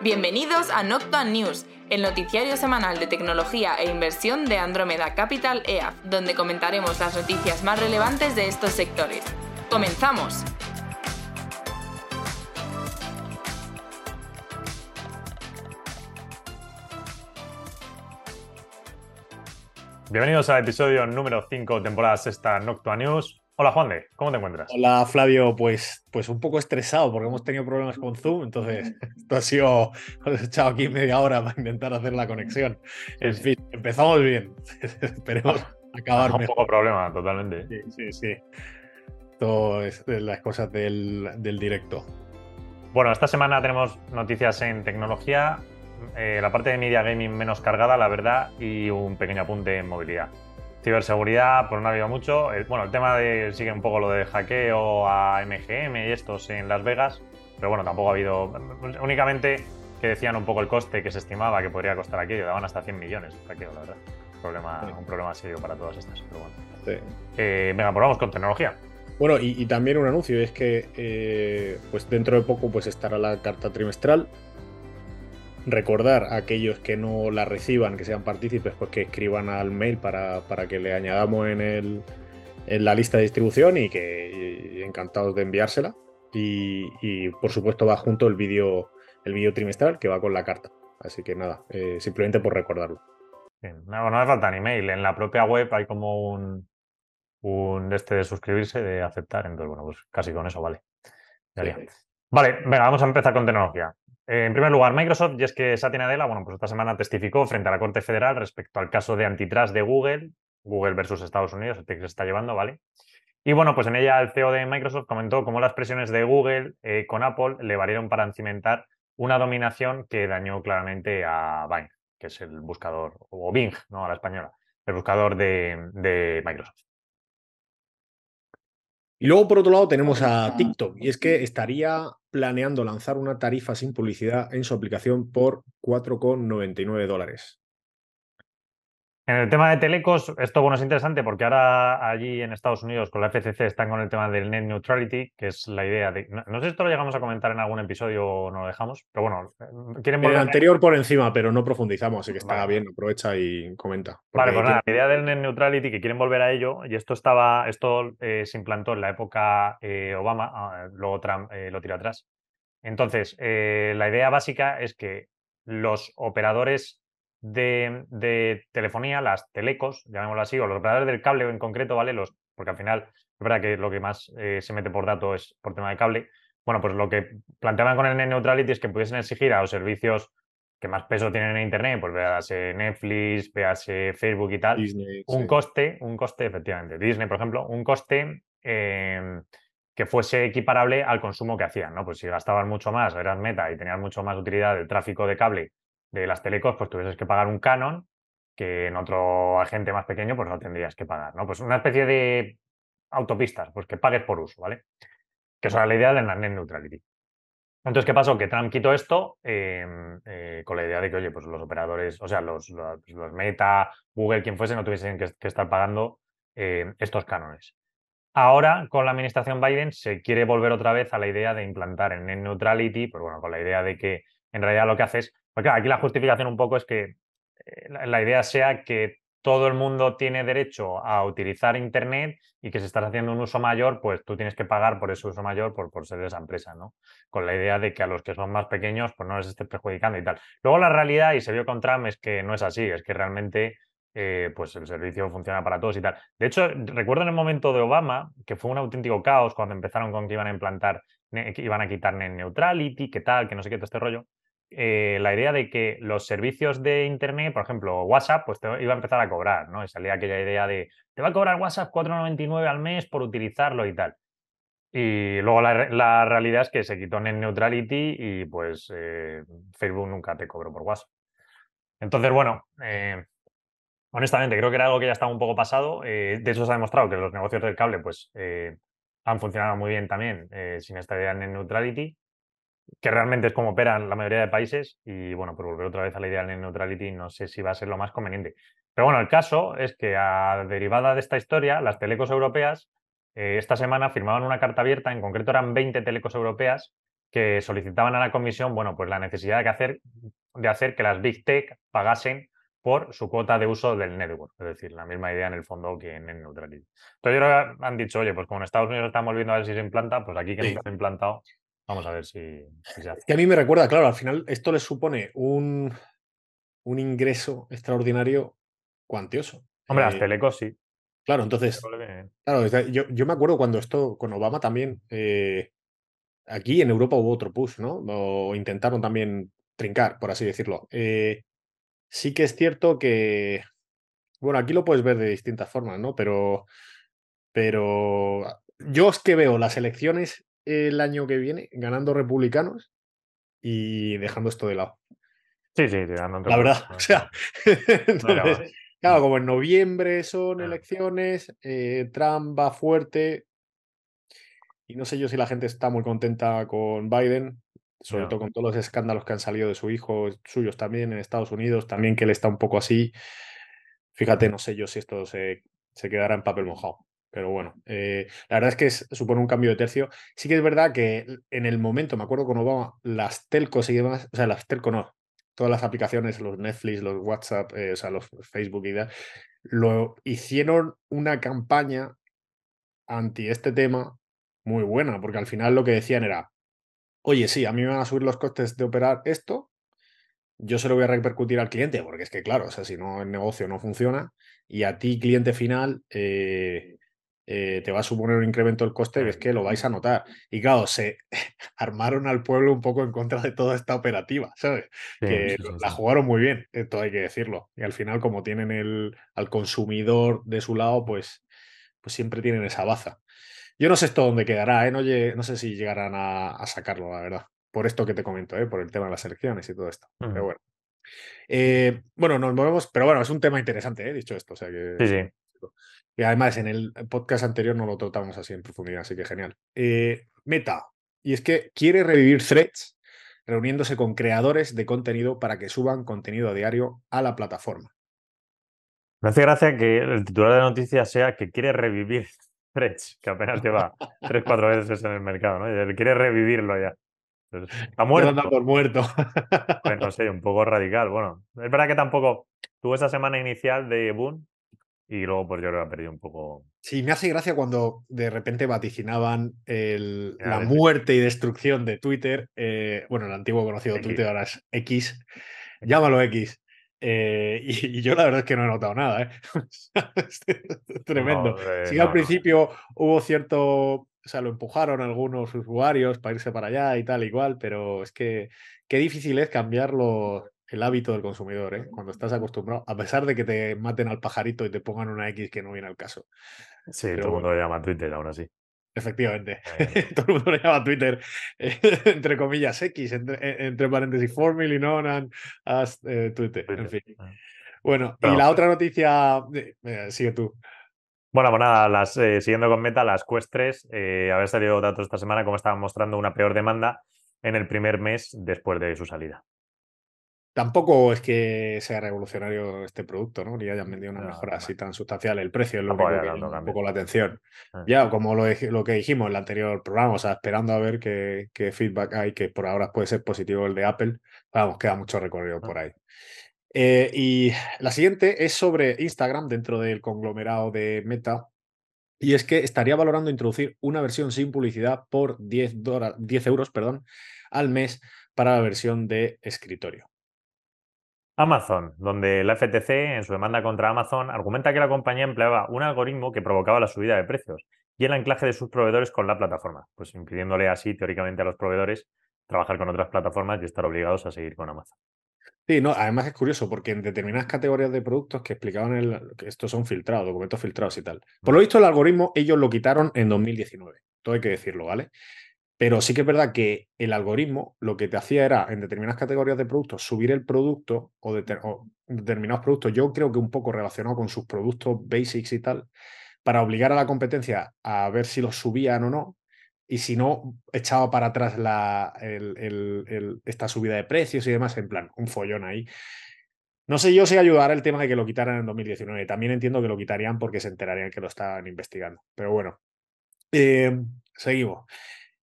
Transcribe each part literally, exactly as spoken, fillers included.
Bienvenidos a Noctua News, el noticiario semanal de tecnología e inversión de Andromeda Capital E A F, donde comentaremos las noticias más relevantes de estos sectores. ¡Comenzamos! Bienvenidos al episodio número cinco, temporada sexta, Noctua News. Hola, Juande, ¿cómo te encuentras? Hola, Flavio, pues, pues un poco estresado porque hemos tenido problemas con Zoom, entonces esto ha sido, os he echado aquí media hora para intentar hacer la conexión. En fin, empezamos bien, esperemos Ah, acabar un mejor. poco problema, totalmente. Sí, sí, sí. Todo es de las cosas del, del directo. Bueno, esta semana tenemos noticias en tecnología, eh, la parte de media gaming menos cargada, la verdad, y un pequeño apunte en movilidad. Ciberseguridad, pues no ha habido mucho. El, bueno, el tema de sigue un poco lo de hackeo a M G M y estos en Las Vegas, pero bueno, tampoco ha habido. Únicamente que decían un poco el coste que se estimaba que podría costar aquello, daban hasta cien millones el hackeo, la verdad. Un problema, Sí. un problema serio para todas estas, pero bueno. Sí. Eh, venga, pues vamos con tecnología. Bueno, y, y también un anuncio, es que eh, pues dentro de poco pues estará la carta trimestral. Recordar a aquellos que no la reciban, que sean partícipes, pues que escriban al mail para, para que le añadamos en, el, en la lista de distribución y que y encantados de enviársela. Y, y, por supuesto va junto el vídeo el vídeo trimestral que va con la carta. Así que nada, eh, simplemente por recordarlo. Bien. No, no hace falta ni mail. En la propia web hay como un, un de este de suscribirse, de aceptar. Entonces, bueno, pues casi con eso vale. Sí. Vale, venga, vamos a empezar con tecnología. Eh, en primer lugar, Microsoft, y es que Satya Nadella, bueno, pues esta semana testificó frente a la Corte Federal respecto al caso de antitrust de Google, Google versus Estados Unidos, este que se está llevando, ¿vale? Y bueno, pues en ella el C E O de Microsoft comentó cómo las presiones de Google eh, con Apple le valieron para cimentar una dominación que dañó claramente a Bing, que es el buscador, o Bing, ¿no? A la española, el buscador de, de Microsoft. Y luego, por otro lado, tenemos a TikTok, y es que estaría planeando lanzar una tarifa sin publicidad en su aplicación por cuatro con noventa y nueve dólares. En el tema de telecos, esto bueno es interesante porque ahora allí en Estados Unidos con la F C C están con el tema del net neutrality, que es la idea de. No, no sé si esto lo llegamos a comentar en algún episodio o no lo dejamos, pero bueno, quieren En el volver. anterior por encima, pero no profundizamos, así que está Vale, bien, aprovecha y comenta. Vale, pues nada, quiero- la idea del net neutrality, que quieren volver a ello, y esto estaba, esto eh, se implantó en la época eh, Obama, ah, luego Trump eh, lo tiró atrás. Entonces, eh, la idea básica es que los operadores de, de telefonía, las telecos, llamémoslo así, o los operadores del cable en concreto, ¿vale? Los, porque al final es verdad que lo que más eh, se mete por dato es por tema de cable. Bueno, pues lo que planteaban con el net neutrality es que pudiesen exigir a los servicios que más peso tienen en Internet, pues véase Netflix, véase Facebook y tal, Disney, un sí. coste, un coste, efectivamente, Disney, por ejemplo, un coste eh, que fuese equiparable al consumo que hacían, ¿no? Pues si gastaban mucho más, eran Meta y tenían mucho más utilidad del tráfico de cable de las telecos, pues tuvieses que pagar un canon que en otro agente más pequeño pues no tendrías que pagar, ¿no? Pues una especie de autopistas, pues que pagues por uso, ¿vale? Que eso era la idea de la net neutrality. Entonces, ¿qué pasó? Que Trump quitó esto eh, eh, con la idea de que, oye, pues los operadores, o sea, los, los, los Meta, Google, quien fuese, no tuviesen que, que estar pagando eh, estos cánones. Ahora, con la administración Biden, se quiere volver otra vez a la idea de implantar el net neutrality, pues bueno, con la idea de que en realidad lo que haces, porque claro, aquí la justificación un poco es que eh, la, la idea sea que todo el mundo tiene derecho a utilizar Internet y que si estás haciendo un uso mayor, pues tú tienes que pagar por ese uso mayor por, por ser de esa empresa, ¿no? Con la idea de que a los que son más pequeños, pues no les esté perjudicando y tal. Luego la realidad, y se vio con Trump, es que no es así, es que realmente eh, pues el servicio funciona para todos y tal. De hecho, recuerdo en el momento de Obama que fue un auténtico caos cuando empezaron con que iban a implantar, que iban a quitar net neutrality, que tal, que no sé qué, todo este rollo. Eh, la idea de que los servicios de Internet, por ejemplo, WhatsApp, pues te iba a empezar a cobrar, ¿no? Y salía aquella idea de, te va a cobrar WhatsApp cuatro noventa y nueve al mes por utilizarlo y tal. Y luego la, la realidad es que se quitó net neutrality y pues eh, Facebook nunca te cobró por WhatsApp. Entonces, bueno, eh, honestamente creo que era algo que ya estaba un poco pasado. Eh, de hecho, se ha demostrado que los negocios del cable pues eh, han funcionado muy bien también eh, sin esta idea de net neutrality, que realmente es como operan la mayoría de países. Y bueno, por volver otra vez a la idea de net neutrality, no sé si va a ser lo más conveniente. Pero bueno, el caso es que a derivada de esta historia, las telecos europeas eh, esta semana firmaban una carta abierta, en concreto eran veinte telecos europeas, que solicitaban a la comisión, bueno, pues la necesidad de hacer, de hacer que las Big Tech pagasen por su cuota de uso del network. Es decir, la misma idea en el fondo que en Net Neutrality. Entonces, yo creo que han dicho, oye, pues como en Estados Unidos estamos viendo a ver si se implanta, pues aquí que Sí. nunca se ha implantado, vamos a ver si, si se hace. Que a mí me recuerda, claro, al final esto les supone un, un ingreso extraordinario cuantioso. Hombre, las Eh, telecos sí. claro, entonces, claro, yo, yo me acuerdo cuando esto, con Obama también, eh, aquí en Europa hubo otro push, ¿no? O intentaron también trincar, por así decirlo. Eh, sí que es cierto que, bueno, aquí lo puedes ver de distintas formas, ¿no? Pero, pero yo es que veo las elecciones el año que viene ganando republicanos y dejando esto de lado. Sí, sí, tirando entre La verdad, o sea, entonces, claro, como en noviembre son elecciones, eh, Trump va fuerte y no sé yo si la gente está muy contenta con Biden, sobre No. todo con todos los escándalos que han salido de su hijo, suyos también en Estados Unidos, también que él está un poco así. Fíjate, no sé yo si esto se, se quedará en papel mojado. Pero bueno, eh, la verdad es que es- supone un cambio de tercio. Sí que es verdad que en el momento, me acuerdo con Obama, las telcos y demás, o sea, las telcos no, todas las aplicaciones, los Netflix, los WhatsApp, eh, o sea, los Facebook y tal, lo hicieron una campaña anti este tema muy buena, porque al final lo que decían era, oye, sí, a mí me van a subir los costes de operar esto, yo se lo voy a repercutir al cliente, porque es que, claro, o sea, si no, el negocio no funciona y a ti, cliente final, eh, eh, te va a suponer un incremento del coste que es que lo vais a notar. Y claro, se armaron al pueblo un poco en contra de toda esta operativa, ¿sabes? Sí, Que sí, sí, la sí. jugaron muy bien, esto hay que decirlo. Y al final, como tienen el, al consumidor de su lado, pues, pues siempre tienen esa baza. Yo no sé esto dónde quedará, ¿eh? No, lle- no sé si llegarán a, a sacarlo, la verdad. Por esto que te comento, ¿eh? Por el tema de las elecciones y todo esto. Pero Ujú. bueno. Eh, bueno, nos movemos, pero bueno, es un tema interesante, ¿eh? Dicho esto. O sea que, Sí, sí. y además en el podcast anterior no lo tratamos así en profundidad, así que genial. Eh, Meta, y es que quiere revivir Threads reuniéndose con creadores de contenido para que suban contenido a diario a la plataforma. Me hace gracia que el titular de la noticia sea que quiere revivir Threads, que apenas lleva tres, cuatro veces en el mercado, ¿no? Y él quiere revivirlo ya. Entonces, está Ya lo anda muerto. por muerto. Pues no sé, un poco radical. Bueno, es verdad que tampoco tuvo esa semana inicial de boom y luego pues yo creo que ha perdido un poco. Sí, me hace gracia cuando de repente vaticinaban el- la Finales de muerte y destrucción de Twitter. eh, bueno, el antiguo conocido X. Twitter ahora es X. Llámalo X. Eh, y, y yo la verdad es que no he notado nada, ¿eh? Es tremendo. No, eh, Sí que al no, no. principio hubo cierto, o sea, lo empujaron algunos usuarios para irse para allá y tal, igual, pero es que qué difícil es cambiarlo el hábito del consumidor, ¿eh? Cuando estás acostumbrado, a pesar de que te maten al pajarito y te pongan una X que no viene al caso. Sí, Pero todo el bueno, mundo le llama Twitter ahora sí. efectivamente. Eh, Todo el mundo le llama Twitter, eh, entre comillas, X, entre, eh, entre paréntesis, formerly known and as eh, Twitter. En Twitter. fin. Eh. Bueno, y Bueno, la otra noticia. eh, eh, sigue tú. bueno, pues nada, las, eh, siguiendo con Meta, las Quest tres, eh, había salido datos esta semana como estaban mostrando una peor demanda en el primer mes después de su salida. Tampoco es que sea revolucionario este producto, ¿no? Ni hayan vendido una No, mejora bueno, así tan sustancial. El precio es lo tampoco único había que tanto llama un cambio. poco la atención. Eh. Ya, como lo, dij- lo que dijimos en el anterior programa, o sea, esperando a ver qué, qué feedback hay, que por ahora puede ser positivo el de Apple. Vamos, queda mucho recorrido por ahí. Eh, y la siguiente es sobre Instagram dentro del conglomerado de Meta. Y es que estaría valorando introducir una versión sin publicidad por diez, dólares, diez euros perdón, al mes para la versión de escritorio. Amazon, donde la F T C, en su demanda contra Amazon, argumenta que la compañía empleaba un algoritmo que provocaba la subida de precios y el anclaje de sus proveedores con la plataforma, pues impidiéndole así, teóricamente, a los proveedores trabajar con otras plataformas y estar obligados a seguir con Amazon. Sí, no, además es curioso porque en determinadas categorías de productos que explicaban el, que estos son filtrados, documentos filtrados y tal. Por lo visto, el algoritmo ellos lo quitaron en dos mil diecinueve. Todo hay que decirlo, ¿vale? Pero sí que es verdad que el algoritmo lo que te hacía era, en determinadas categorías de productos, subir el producto o, deter, o determinados productos, yo creo que un poco relacionado con sus productos basics y tal, para obligar a la competencia a ver si los subían o no. Y si no, echaba para atrás la, el, el, el, esta subida de precios y demás, en plan, un follón ahí. No sé yo si ayudará el tema de que lo quitaran en dos mil diecinueve. También entiendo que lo quitarían porque se enterarían que lo estaban investigando. Pero bueno, eh, seguimos.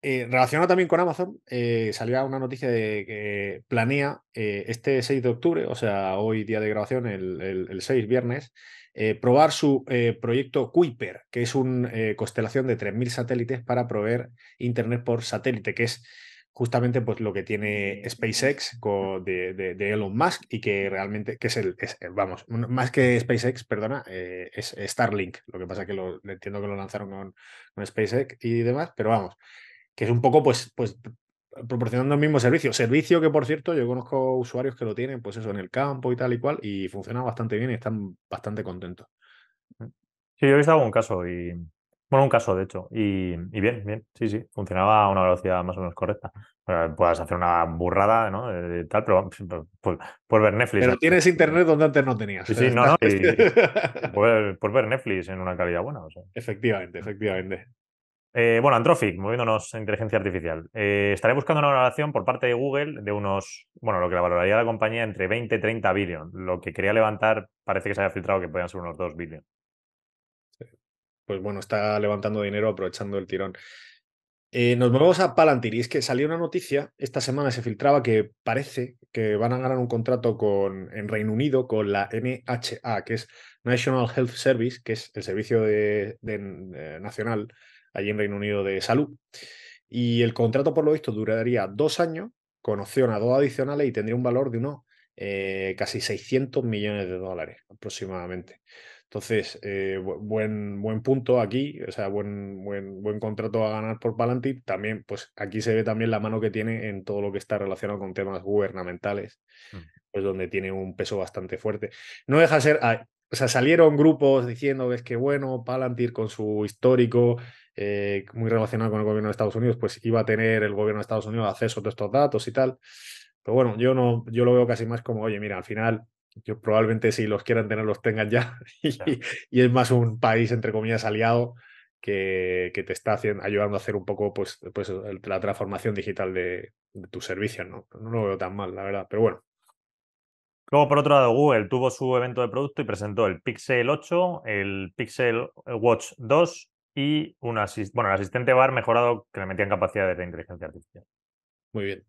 Eh, relacionado también con Amazon, eh, salía una noticia de que planea eh, este seis de octubre, o sea, hoy día de grabación, el, el, el seis, viernes, eh, probar su eh, proyecto Kuiper, que es una eh, constelación de tres mil satélites para proveer Internet por satélite, que es justamente pues, lo que tiene SpaceX con, de, de, de Elon Musk y que realmente, que es el, es, vamos, más que SpaceX, perdona, eh, es Starlink. Lo que pasa que lo, entiendo que lo lanzaron con, con SpaceX y demás, pero vamos, que es un poco, pues, pues proporcionando el mismo servicio. Servicio que, por cierto, yo conozco usuarios que lo tienen, pues eso, en el campo y tal y cual, y funciona bastante bien y están bastante contentos. Sí, yo he visto algún caso y. Bueno, un caso, de hecho. Y, y bien, bien. Sí, sí. Funcionaba a una velocidad más o menos correcta. Eh, puedas hacer una burrada, ¿no? Eh, tal, pero pues, pues, puedes ver Netflix. Pero En... tienes internet donde antes no tenías. Sí, sí, no, no. Y, y puedes, puedes ver Netflix en una calidad buena. O sea. Efectivamente, efectivamente. Eh, bueno, Anthropic, moviéndonos a inteligencia artificial. Eh, estaré buscando una valoración por parte de Google de unos, bueno, lo que la valoraría la compañía entre veinte y treinta billion. Lo que quería levantar parece que se haya filtrado que podían ser unos dos billion. Pues bueno, está levantando dinero aprovechando el tirón. Eh, nos movemos a Palantir y es que salió una noticia, esta semana se filtraba que parece que van a ganar un contrato con, en Reino Unido con la N H A, que es National Health Service, que es el servicio de, de, de, nacional allí en Reino Unido de salud. Y el contrato, por lo visto, duraría dos años con opción a dos adicionales y tendría un valor de unos eh, casi seiscientos millones de dólares aproximadamente. Entonces, eh, buen, buen punto aquí, o sea, buen, buen, buen contrato a ganar por Palantir. También, pues aquí se ve también la mano que tiene en todo lo que está relacionado con temas gubernamentales, Mm. pues donde tiene un peso bastante fuerte. No deja de ser, ah, o sea, salieron grupos diciendo que es que bueno, Palantir con su histórico eh, muy relacionado con el gobierno de Estados Unidos, pues iba a tener el gobierno de Estados Unidos acceso a todos estos datos y tal. Pero bueno, yo no, yo lo veo casi más como, oye, mira, al final yo probablemente si los quieran tener, los tengan ya. Y, Ya. y es más un país, entre comillas, aliado que, que te está haciendo, ayudando a hacer un poco pues, pues, la transformación digital de, de tus servicios, ¿no? No lo veo tan mal, la verdad. Pero bueno. Luego, por otro lado, Google tuvo su evento de producto y presentó el Pixel ocho, el Pixel Watch dos y un asist bueno, el asistente bar mejorado que le metían capacidades de inteligencia artificial. Muy bien.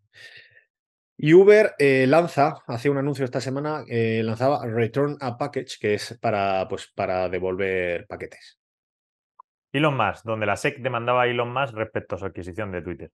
Y Uber eh, lanza, hace un anuncio esta semana, eh, lanzaba Return a Package, que es para, pues, para devolver paquetes. Elon Musk, donde la S E C demandaba a Elon Musk respecto a su adquisición de Twitter.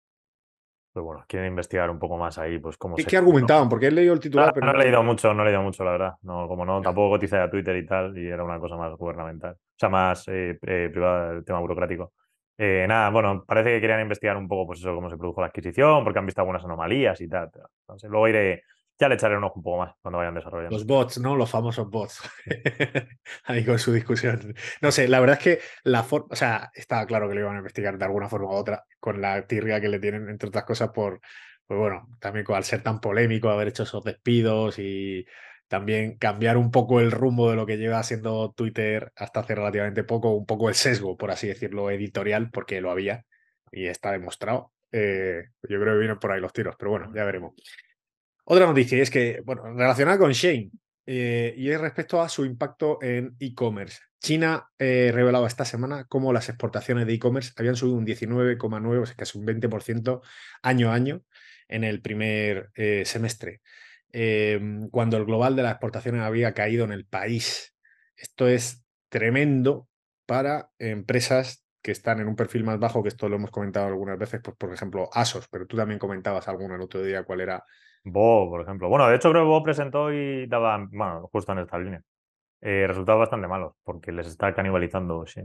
Pues bueno, quieren investigar un poco más ahí, pues cómo ¿Qué, se. qué argumentaban? Porque he leído el No, titular, pero no he no. leído mucho, no he leído mucho, la verdad. No, como no, Ya. tampoco cotiza a Twitter y tal, y era una cosa más gubernamental. O sea, más eh, eh, privada, el tema burocrático. Eh, nada, bueno, parece que querían investigar un poco, pues eso, cómo se produjo la adquisición, porque han visto algunas anomalías y tal. Pero, no sé, luego iré, ya le echaré un ojo un poco más cuando vayan desarrollando. Los bots, ¿no? Los famosos bots. Ahí con su discusión. No sé, la verdad es que la forma, o sea, estaba claro que lo iban a investigar de alguna forma u otra, con la tirria que le tienen, entre otras cosas, por, pues bueno, también al ser tan polémico, haber hecho esos despidos y también cambiar un poco el rumbo de lo que lleva siendo Twitter hasta hace relativamente poco, un poco el sesgo, por así decirlo, editorial, porque lo había y está demostrado. Eh, yo creo que vienen por ahí los tiros, pero bueno, ya veremos. Otra noticia es que, bueno, relacionada con Shein, eh, y es respecto a su impacto en e-commerce. China eh, revelaba esta semana cómo las exportaciones de e-commerce habían subido un diecinueve coma nueve, o sea, casi un veinte por ciento año a año en el primer eh, semestre, eh, cuando el global de las exportaciones había caído en el país. Esto es tremendo para empresas que están en un perfil más bajo, que esto lo hemos comentado algunas veces, pues por ejemplo ASOS, pero tú también comentabas alguno el otro día cuál era. Bo, por ejemplo. Bueno, de hecho creo que Bo presentó y daba, bueno, justo en esta línea. Eh, resultados bastante malos, porque les está canibalizando, sí.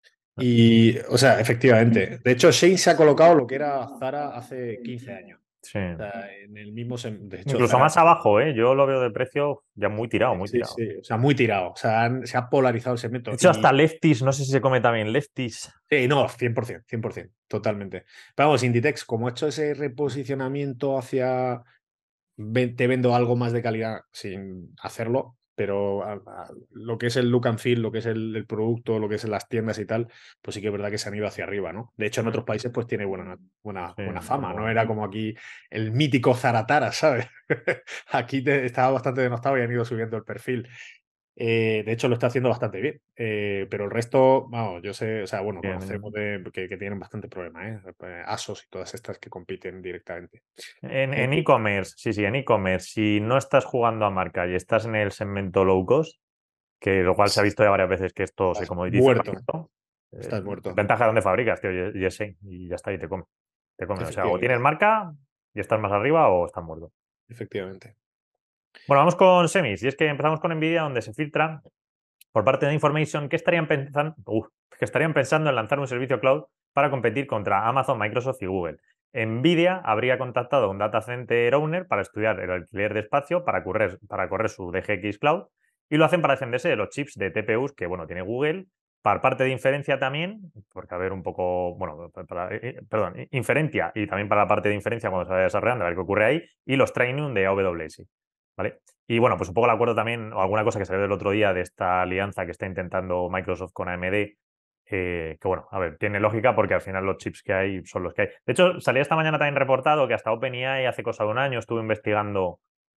Y, o sea, efectivamente. De hecho, Shein se ha colocado lo que era Zara hace quince años. Sí. O sea, en el mismo. De hecho, Incluso Zara. más abajo, ¿eh? Yo lo veo de precio ya muy tirado, muy Sí, tirado. sí. O sea, muy tirado. O sea, han- se ha polarizado el De segmento. hecho, Y hasta Lefties, no sé si se come también Lefties. sí, no, cien por ciento, cien por ciento, totalmente. Pero vamos, Inditex, como ha hecho ese reposicionamiento hacia ven- te vendo algo más de calidad sin hacerlo, pero a- a- lo que es el look and feel, lo que es el, el producto, lo que es las tiendas y tal, pues sí que es verdad que se han ido hacia arriba, ¿no? De hecho, en otros países pues tiene buena, buena, Sí, buena fama, no como. era como aquí el mítico Zaratara, ¿sabes? Aquí te- estaba bastante denostado y han ido subiendo el perfil. Eh, de hecho, lo está haciendo bastante bien. Eh, pero el resto, vamos, yo sé, o sea, bueno, Bien, conocemos de, que, que tienen bastante problema, ¿eh? Asos y todas estas que compiten directamente. En En en fin, e-commerce, sí, sí, en e-commerce, si no estás jugando a marca y estás en el segmento low cost, que lo cual se ha visto ya varias veces que esto se estás comoditiza muerto, rápido, eh, estás muerto, ventaja de dónde fabricas, tío, y y ese, y ya está, y te come. Te come. O sea, o tienes efectivamente, marca y estás más arriba o estás muerto. efectivamente. Bueno, vamos con semis. Y es que empezamos con Nvidia, donde se filtran por parte de Information que estarían pensando, uf, que estarían pensando en lanzar un servicio cloud para competir contra Amazon, Microsoft y Google. Nvidia habría contactado a un data center owner para estudiar el alquiler de espacio para correr, para correr su D G X Cloud y lo hacen para defenderse de los chips de T P Us que, bueno, tiene Google, para parte de inferencia también, porque a ver un poco, bueno, para, eh, perdón, inferencia y también para la parte de inferencia cuando se vaya desarrollando, a ver qué ocurre ahí, y los training de A W S. ¿Vale? Y bueno, pues un poco el acuerdo también, o alguna cosa que salió del otro día de esta alianza que está intentando Microsoft con A M D, eh, que bueno, a ver, tiene lógica porque al final los chips que hay son los que hay. De hecho, salía esta mañana también reportado que hasta OpenAI hace cosa de un año estuvo investigando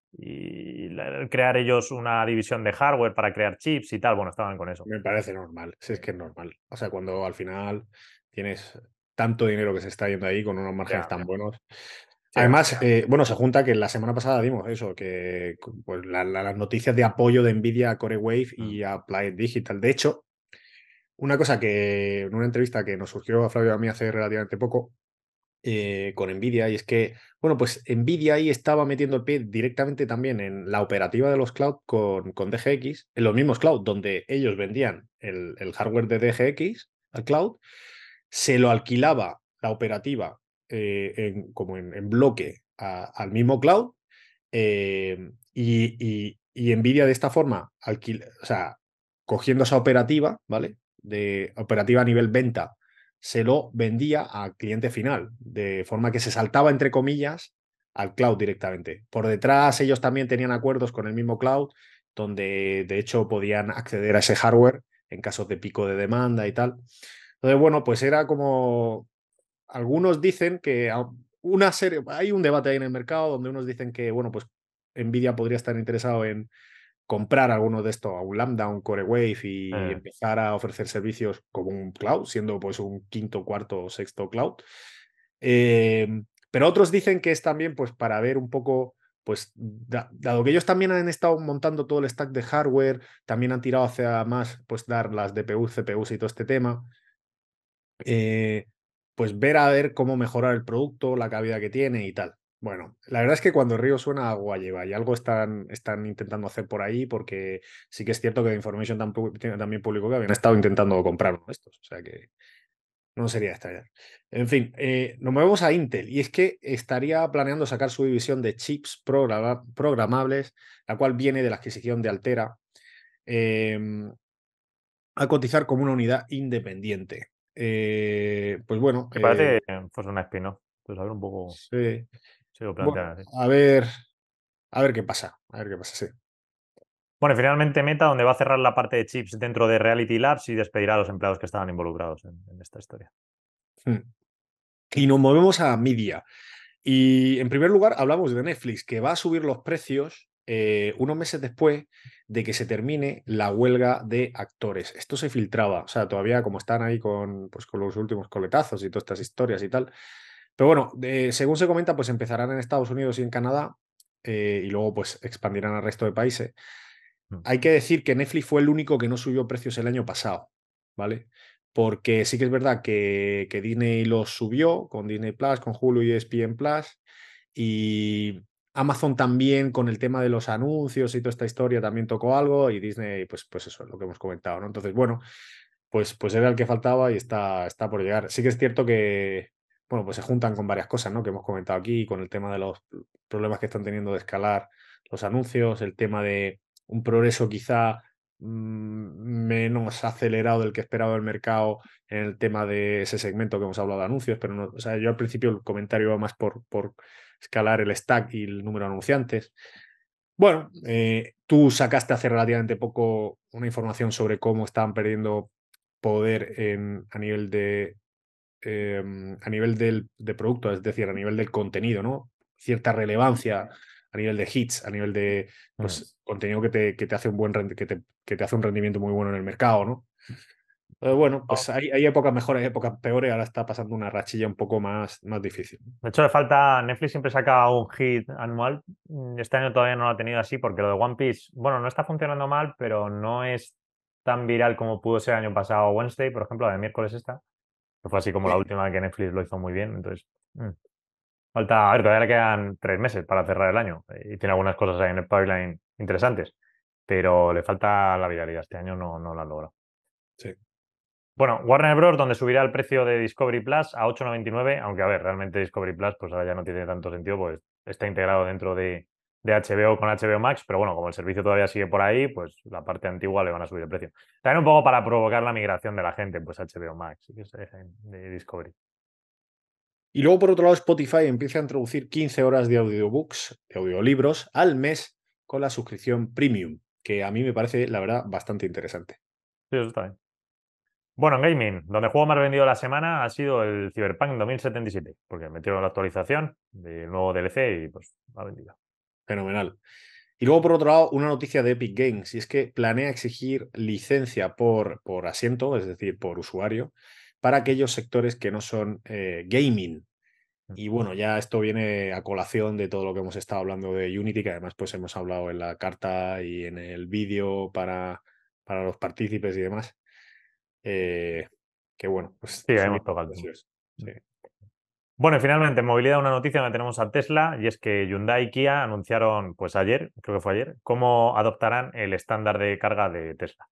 y la- crear ellos una división de hardware para crear chips y tal. Bueno, estaban con eso. Me parece normal, si es que es normal. O sea, cuando al final tienes tanto dinero que se está yendo ahí con unos márgenes Ya, tan buenos. sí, va. Además, eh, bueno, se junta que la semana pasada dimos eso, que pues, la- la- las noticias de apoyo de Nvidia a Core Wave Mm. y a Applied Digital. De hecho, una cosa que en una entrevista que nos surgió a Flavio y a mí hace relativamente poco, eh, con Nvidia, y es que, bueno, pues Nvidia ahí estaba metiendo el pie directamente también en la operativa de los cloud con, con D G X, en los mismos cloud, donde ellos vendían el, el hardware de D G X al cloud, se lo alquilaba la operativa eh, en, como en, en bloque a- al mismo cloud, eh, y, y, y Nvidia de esta forma, alquil, o sea, cogiendo esa operativa, ¿vale? De operativa a nivel venta, se lo vendía al cliente final, de forma que se saltaba, entre comillas, al cloud directamente. Por detrás ellos también tenían acuerdos con el mismo cloud, donde de hecho podían acceder a ese hardware en casos de pico de demanda y tal. Entonces, bueno, pues era como... Algunos dicen que una serie... Hay un debate ahí en el mercado donde unos dicen que, bueno, pues Nvidia podría estar interesado en comprar alguno de estos, a un Lambda, un Core Wave y Eh, empezar a ofrecer servicios como un cloud, siendo pues un quinto, cuarto o sexto cloud. Eh, pero otros dicen que es también pues para ver un poco, pues da, dado que ellos también han estado montando todo el stack de hardware, también han tirado hacia más pues dar las D P U, C P Us y todo este tema, eh, pues ver a ver cómo mejorar el producto, la cabida que tiene y tal. Bueno, la verdad es que cuando el río suena, agua lleva y algo están, están intentando hacer por ahí, porque sí que es cierto que The Information tampoco, también publicó que habían estado intentando comprar uno de estos, o sea que no sería de extrañar. En fin, eh, nos movemos a Intel y es que estaría planeando sacar su división de chips programa- programables, la cual viene de la adquisición de Altera, eh, a cotizar como una unidad independiente. Eh, pues bueno, que eh, parece eh, pues una spin-off. Pues a ver un poco sí. si lo Bueno, plantean así. a ver, a ver qué pasa, a ver qué pasa, sí. Bueno, y finalmente Meta, donde va a cerrar la parte de chips dentro de Reality Labs y despedirá a los empleados que estaban involucrados en, en esta historia. Hmm. Y nos movemos a Media. Y en primer lugar hablamos de Netflix, que va a subir los precios eh, unos meses después de que se termine la huelga de actores. Esto se filtraba, o sea, todavía como están ahí con, pues, con los últimos coletazos y todas estas historias y tal. Pero bueno, eh, según se comenta, pues empezarán en Estados Unidos y en Canadá, eh, y luego pues expandirán al resto de países. Mm. Hay que decir que Netflix fue el único que no subió precios el año pasado, ¿vale? Porque sí que es verdad que, que Disney los subió con Disney Plus, con Hulu y E S P N Plus, y Amazon también con el tema de los anuncios y toda esta historia también tocó algo, y Disney, pues, pues eso es lo que hemos comentado, ¿no? Entonces, bueno, pues, pues era el que faltaba y está, está por llegar. Sí que es cierto que, bueno, pues se juntan con varias cosas, ¿no? Que hemos comentado aquí, con el tema de los problemas que están teniendo de escalar los anuncios, el tema de un progreso quizá mmm, menos acelerado del que esperaba el mercado en el tema de ese segmento que hemos hablado de anuncios, pero no, o sea, yo al principio el comentario iba más por, por escalar el stack y el número de anunciantes. Bueno, eh, tú sacaste hace relativamente poco una información sobre cómo estaban perdiendo poder en, a nivel de eh, a nivel del de producto, es decir, a nivel del contenido, ¿no? Cierta relevancia a a nivel de hits, a nivel de pues, mm. contenido que te, que te hace un buen rendi- que te, que te hace un rendimiento muy bueno en el mercado, ¿no? Pero bueno, pues oh. hay, hay épocas mejores, hay épocas peores, ahora está pasando una rachilla un poco más, más difícil. De hecho, le falta. Netflix siempre saca un hit anual. Este año todavía no lo ha tenido así, porque lo de One Piece, bueno, no está funcionando mal, pero no es tan viral como pudo ser el año pasado Wednesday, por ejemplo, la de miércoles esta. Que fue así como sí. la última que Netflix lo hizo muy bien. Entonces, mmm. falta. A ver, todavía le quedan tres meses para cerrar el año. Y tiene algunas cosas ahí en el pipeline interesantes. Pero le falta la viralidad. Este año no, no lo han logrado. Sí. Bueno, Warner Bros. Donde subirá el precio de Discovery Plus a ocho noventa y nueve, aunque a ver, realmente Discovery Plus pues ahora ya no tiene tanto sentido, pues está integrado dentro de, de H B O con H B O Max, pero bueno, como el servicio todavía sigue por ahí, pues la parte antigua le van a subir el precio. También un poco para provocar la migración de la gente, pues H B O Max, que se dejen de Discovery. Y luego, por otro lado, Spotify empieza a introducir quince horas de audiobooks, de audiolibros, al mes con la suscripción Premium, que a mí me parece, la verdad, bastante interesante. Sí, eso está bien. Bueno, en gaming, donde el juego más vendido de la semana ha sido el Cyberpunk dos mil setenta y siete, porque metieron la actualización del nuevo D L C y pues ha vendido. Fenomenal. Y luego, por otro lado, una noticia de Epic Games, y es que planea exigir licencia por, por asiento, es decir, por usuario, para aquellos sectores que no son eh, gaming. Y bueno, ya esto viene a colación de todo lo que hemos estado hablando de Unity, que además pues hemos hablado en la carta y en el vídeo para, para los partícipes y demás. Eh, que bueno, pues sí, hemos tocado. Sí. Sí. Bueno, y finalmente, en movilidad, una noticia donde tenemos a Tesla, y es que Hyundai y Kia anunciaron, pues ayer, creo que fue ayer, cómo adoptarán el estándar de carga de Tesla.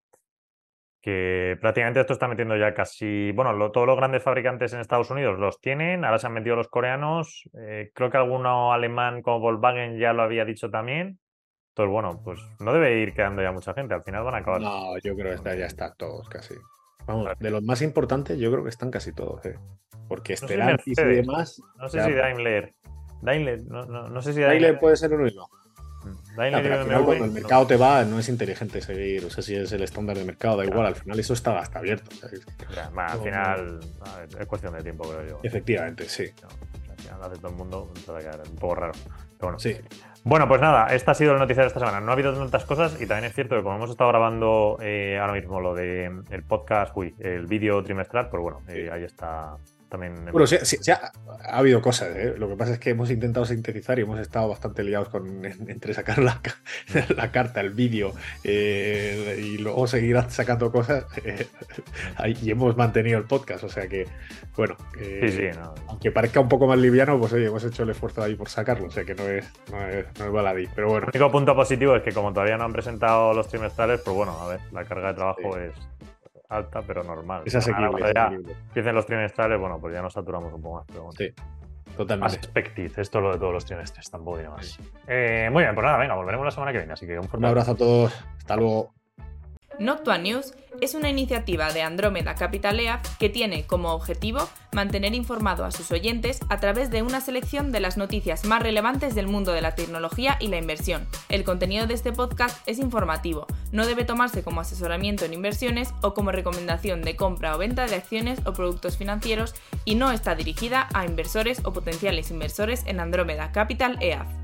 Que prácticamente esto está metiendo ya casi, bueno, lo, todos los grandes fabricantes en Estados Unidos los tienen, ahora se han metido los coreanos, eh, creo que alguno alemán como Volkswagen ya lo había dicho también. Entonces, bueno, pues no debe ir quedando ya mucha gente, al final van a acabar. No, yo creo que está, ya está todos casi. Vamos, de los más importantes yo creo que están casi todos, ¿eh? Porque Stellantis no sé si y demás... No sé ya... si Daimler... Daimler, no, no, no sé si Daimler... Daimler puede ser uno y no. Daimler, no, pero al final, cuando el mercado no. te va, no es inteligente seguir, o sea, si es el estándar del mercado, da claro. igual, al final eso está hasta abierto. O sea, ya, más, al final a ver, es cuestión de tiempo, creo yo. Efectivamente, sí. No, al final hace todo el mundo, se va a quedar un poco raro. Pero bueno. Sí. Bueno, pues nada, esta ha sido la noticia de esta semana. No ha habido tantas cosas y también es cierto que como hemos estado grabando eh, ahora mismo lo de el podcast, uy, el vídeo trimestral, pues bueno, eh, ahí está también. Bueno, sí, sí, sí ha, ha habido cosas, ¿eh? Lo que pasa es que hemos intentado sintetizar y hemos estado bastante liados con en, entre sacar la, la carta, el vídeo eh, y luego seguir sacando cosas eh, y hemos mantenido el podcast, o sea que, bueno, eh, sí, sí, no. aunque parezca un poco más liviano, pues oye, hemos hecho el esfuerzo ahí por sacarlo, o sea que no es, no es, no es baladí, pero bueno. El único punto positivo es que como todavía no han presentado los trimestrales, pues bueno, a ver, la carga de trabajo sí. es alta, pero normal. Es asequible. Ahora, es asequible. Ya empiecen los trimestrales, bueno, pues ya nos saturamos un poco más. Pero bueno. Sí, totalmente. Expected, esto es lo de todos los trimestres, tampoco digo más. Eh, muy bien, pues nada, venga, volveremos la semana que viene, así que un fuerte un abrazo a todos, hasta luego. Noctua News es una iniciativa de Andrómeda Capital E A F que tiene como objetivo mantener informado a sus oyentes a través de una selección de las noticias más relevantes del mundo de la tecnología y la inversión. El contenido de este podcast es informativo, no debe tomarse como asesoramiento en inversiones o como recomendación de compra o venta de acciones o productos financieros y no está dirigida a inversores o potenciales inversores en Andrómeda Capital E A F.